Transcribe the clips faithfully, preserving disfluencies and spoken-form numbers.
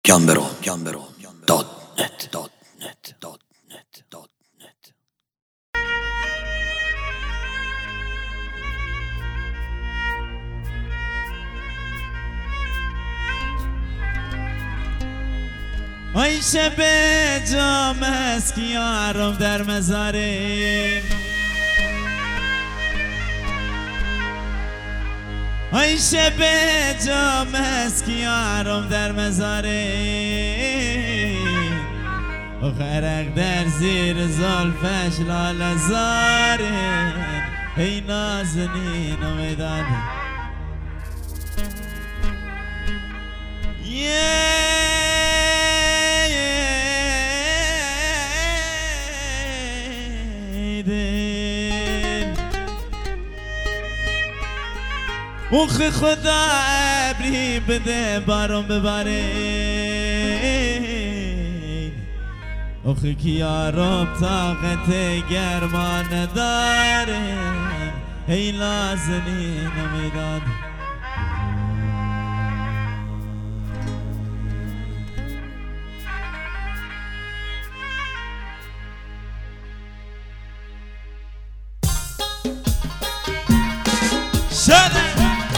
گمبرو گمبرو دات نت دات نت دات نت دات نت. آی شب جام است که یارم در مزاره، آی شب جام است که یارم در مزاره، و خرق در زیر زلفش لاله زاره، ای نازنین امیدان اوخ خدا ابری بده بارم بباره، اوخ که یارم طاقت گرمان داره، ای نازنین امیدان شده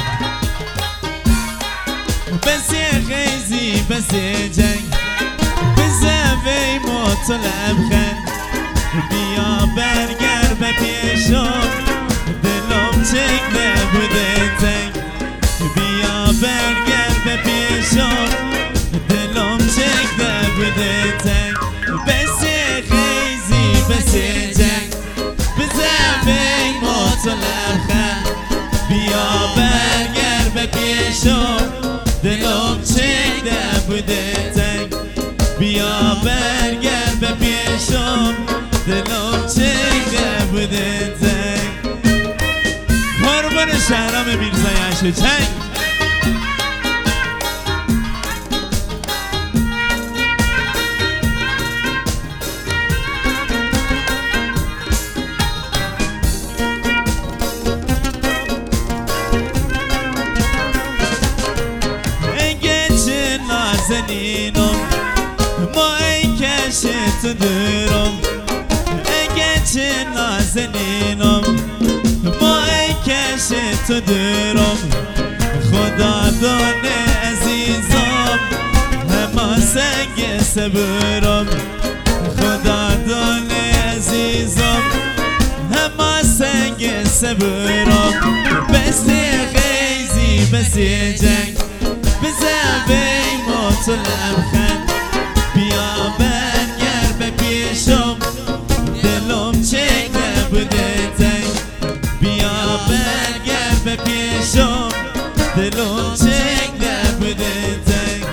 بسی خیزی بسی جنگ بزه وی مطلب خند، بیا برگر به پیشم دلم چکده بوده تنگ، بیا برگر به پیشم دلم چکده بوده تنگ، بسی خیزی بسی جنگ بزه وی مطلب خند، بیا برگر به پیشم دلم چکده بوده تنگ، بیا برگر به پیشم دلم چکده بوده تنگ. قربان شهرام میرزای چنگ نازنینم ما ای کشت دورم، اگه چه نازنینم ما ای کشت دورم، خدا دانه عزیزم همه سنگ صبرم، خدا دانه عزیزم همه سنگ صبرم، بسی خیزی بسی جنگ بزن وی مطلب خند، بیا برگر به پیشم دلم چکده بوده تنگ، بیا برگر به پیشم دلم چکده بوده تنگ.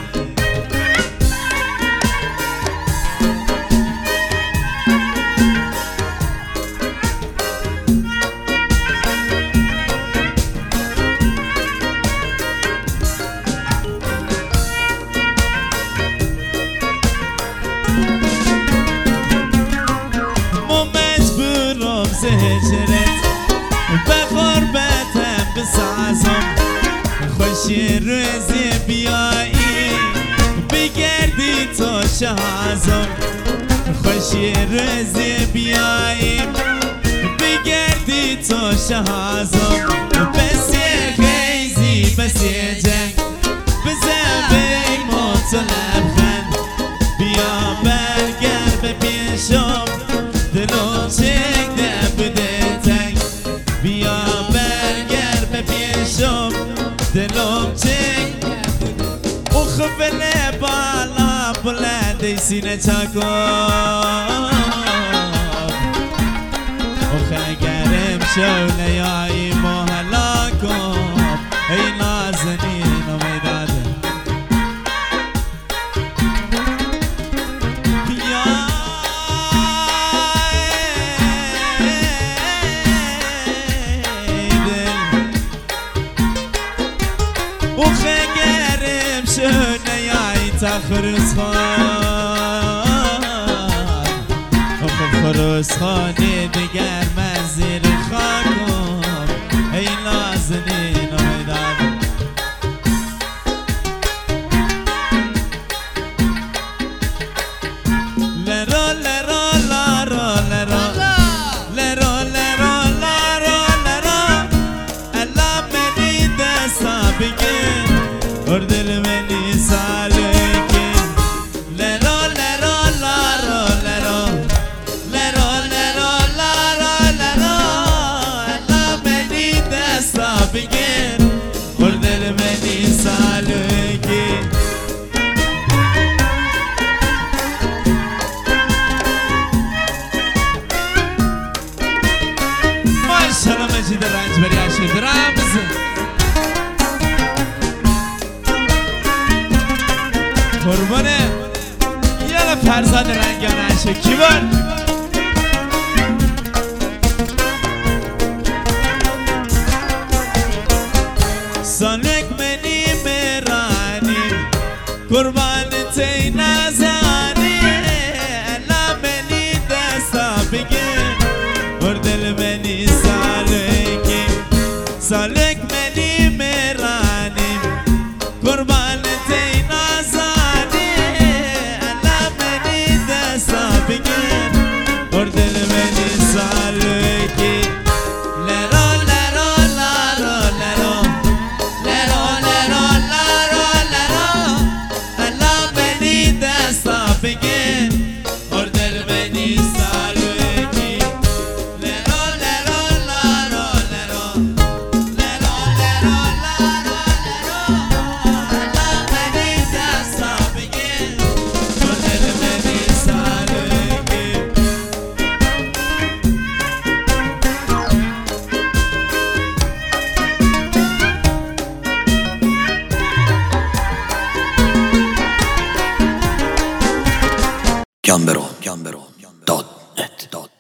هجرت به غربتم بسازم، خوشی روزی بیایی بگردی تو شهازم، خوشی روزی بیایی بگردی تو شهازم، بسی خیزی بسی جنگ بزن وی مطلب خند، بیا برگر به پیشم دلم چکده بوده تنگ، بیا برگر به پیشم دلم چکده بوده. اوخ بله بالا بلندی سینه چاکم، اوخ اگرم شوله یایی محلاکم، ای نازنین امیداده اوخ گرم شونه یای تا خروس خان، اوخ خروس خانی دیگر من زیر خاکم، ای نازنین امیدم قربونه یالا فرزاد رنگانشه کی بار سالک منی مرانی قربان تی نزانی الا منی دستا بگیر بر دل منی سالکی سالک منی مرانی قربان تی نزانی الا منی دستا بگیر بر دل منی سالکی لرا لرا لرا لرا begin order beni salveki lero lero lero lero lero lero lero lero beni dasta begin order beni salveki Gambero, Gambero, dot net, dot